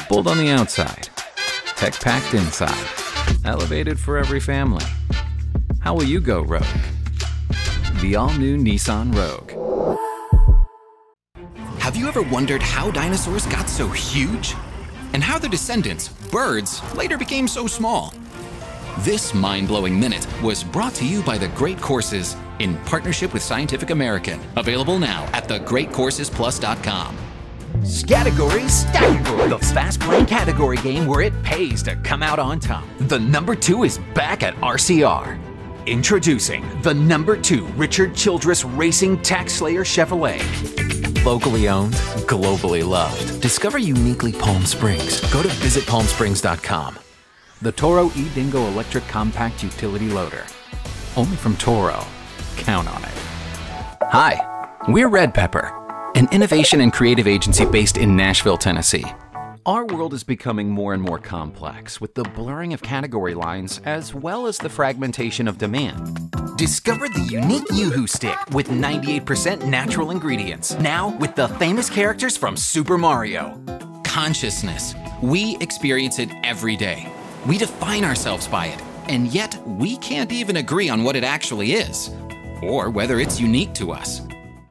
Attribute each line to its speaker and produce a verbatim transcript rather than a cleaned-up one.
Speaker 1: Bold on the outside, tech-packed inside, elevated for every family. How will you go rogue? The all-new Nissan Rogue.
Speaker 2: Have you ever wondered how dinosaurs got so huge? And how their descendants, birds, later became so small? This mind-blowing minute was brought to you by The Great Courses in partnership with Scientific American. Available now at the great courses plus dot com.
Speaker 3: Category Stackagory, the fast-playing category game where it pays to come out on top. The number two is back at R C R. Introducing the number two Richard Childress Racing Tax Slayer Chevrolet. Locally owned, globally loved. Discover uniquely Palm Springs. Go to visit palm springs dot com.
Speaker 1: The Toro eDingo Electric Compact Utility Loader. Only from Toro. Count on it. Hi, we're Red Pepper, an innovation and creative agency based in Nashville, Tennessee. Our world is becoming more and more complex with the blurring of category lines as well as the fragmentation of demand.
Speaker 3: Discover the unique Yoo-Hoo stick with ninety-eight percent natural ingredients. Now with the famous characters from Super Mario.
Speaker 2: Consciousness. We experience it every day. We define ourselves by it, and yet we can't even agree on what it actually is, or whether it's unique to us.